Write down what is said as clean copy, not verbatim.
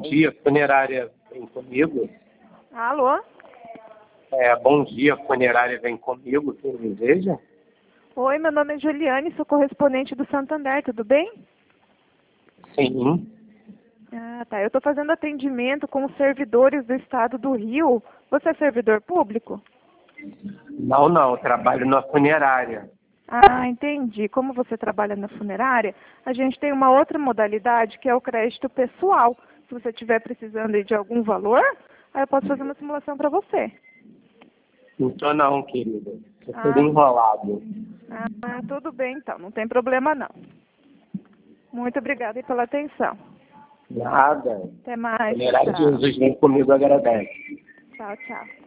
dia, funerária vem comigo. Alô? Bom dia, funerária vem comigo, quem deseja? Oi, meu nome é Juliane, sou correspondente do Santander, tudo bem? Sim. Ah, tá. Eu estou fazendo atendimento com os servidores do estado do Rio. Você é servidor público? Não, trabalho na funerária. Ah, entendi. Como você trabalha na funerária, a gente tem uma outra modalidade que é o crédito pessoal. Se você estiver precisando aí de algum valor, aí eu posso fazer uma simulação para você. Não tô não, querida. Tô Ah, tudo enrolado. tudo bem então, não tem problema não. Muito obrigada aí pela atenção. Nada. Até mais. Funerária de Tchau, Jesus vem comigo, agradece. tchau. Tchau.